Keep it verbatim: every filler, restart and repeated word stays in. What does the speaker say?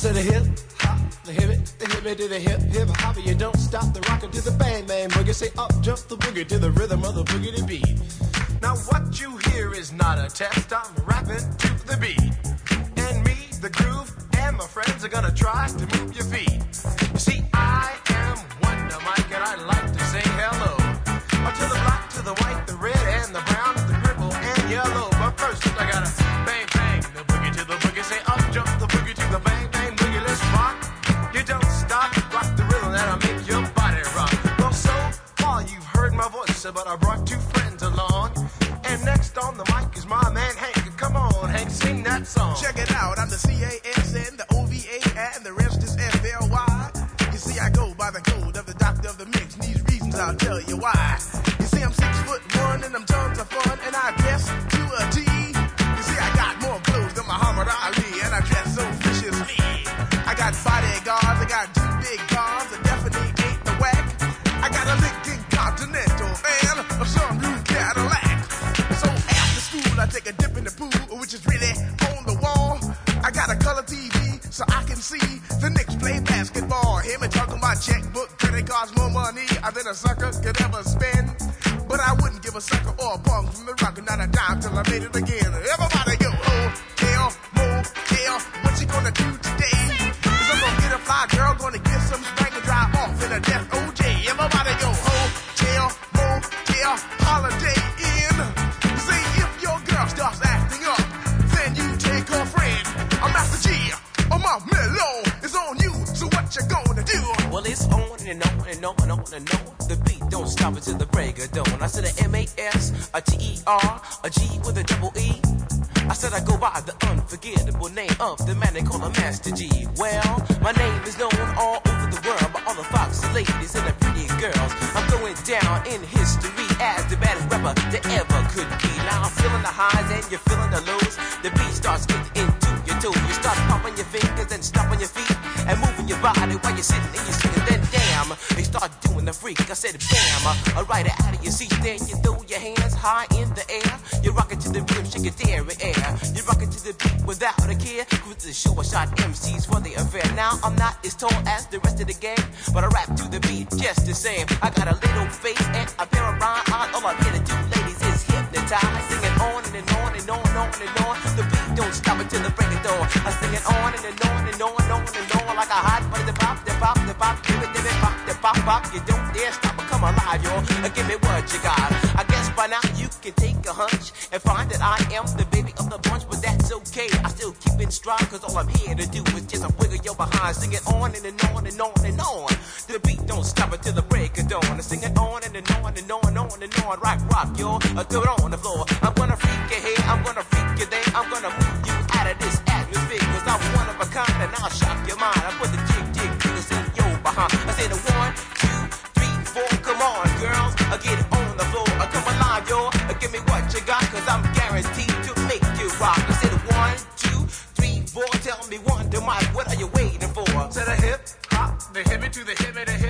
said a hip hop, the hip it, the hip it to the hip hip hop. You don't stop the rockin' to the bang bang boogie. Say up jump the boogie to the rhythm of the boogie to beat. Now what you hear is not a test. I'm rapping to the beat, and me, the groove, and my friends are gonna try to move your feet. You see, I am Wonder Mike, and I like to say hello to the black, to the white, the red, and the brown, the purple, and yellow. But first, I gotta bang bang the boogie to the boogie. Say up jump the boogie to the bang bang boogie. Let's rock. You don't stop, rock the rhythm that'll make your body rock. Well, so far you've heard my voice, but I brought two friends along. And next on the mic is my man Hank. Come on, Hank, sing that song. Check it out, I'm the C A S N, the O V A, and the rest is F L Y. You see, I go by the code of the doctor of the mix, and these reasons I'll tell you why. You see, I'm six foot one, and I'm tons of fun, and I dress to a T. You see, I got more clothes than Muhammad Ali, and I dress so viciously. I got bodyguards, I got two big cars, I definitely ain't the whack. I got a Lincoln Continental and a sunroof Cadillac. So after school, I take a dip in the pool, which is really on the wall. I got a color T V, so I can see the Knicks play basketball. Him and talking my checkbook, credit cards, more money than a sucker could ever spend. But I wouldn't give a sucker or a punk from the rock, not a dime till I made it again. Everybody go, hotel, motel, what you gonna do today? Cause I'm gonna get a fly girl, gonna get some spank and drive off in a death O J. Everybody go, hotel, motel, holiday in. See, if your girl starts acting up, then you take her friend. I'm Master G, or my mellow is on you, so what you gonna do? Well, it's on and on and on and on and on. The beat don't stop until the break of dawn. I said a M A S, a T E R, a G with a double E. I said I go by the unforgettable name of the man they call a Master G. Well, my name is known all over the world by all the foxy ladies and the pretty girls. I'm going down in history as the baddest rapper that ever could be. Now I'm feeling the highs and you're feeling the lows. The beat starts getting into your toe. You start popping your fingers and stomping your feet and moving your body while you're sitting and you're sitting. Then damn, they start doing the freak. I said bam, uh, right out of your seat. Then you throw your hands high in the air. You're rocking to the rhythm, shake your dairy air. You're rocking to the beat without a care. Cruise the show, I shot M Cs for the affair. Now I'm not as tall as the rest of the gang, but I rap to the beat just the same. I got a little face and a pair of rhyme eyes. All I'm here to do, ladies, is hypnotize. Singing on and, and on and on and on and on. The beat don't stop until the break of dawn. I sing it on and, and on and on and on and on like a hot butter. The pop, the pop, the pop, give it, give it, pop, the pop, pop. You don't dare stop or come alive, y'all. Give me what you got. I guess by now you can take a hunch and find that I am the baby of the bunch, but that's okay. I still keep in stride, cause all I'm here to do is just a wiggle your behind. Sing it on and, and on and on and on. The beat don't stop until the break of dawn. I sing it on and, and on and on and on and on. Rock, rock, y'all. I throw it on the floor. I'm gonna freak you here, I'm gonna freak you there. I'm gonna move you out of this atmosphere, cause I'm one of a kind and I'll shock your mind. I put the jig, jig, jiggles in your behind. I say the one, two, three, four. Come on, girls, I get it on the floor. I come alive, y'all. Give me what you got, cause I'm guaranteed to make you rock. I said one, two, three, four. Tell me one, to Mike, what are you waiting for? Said a hip hop, the hip it to the hip it, the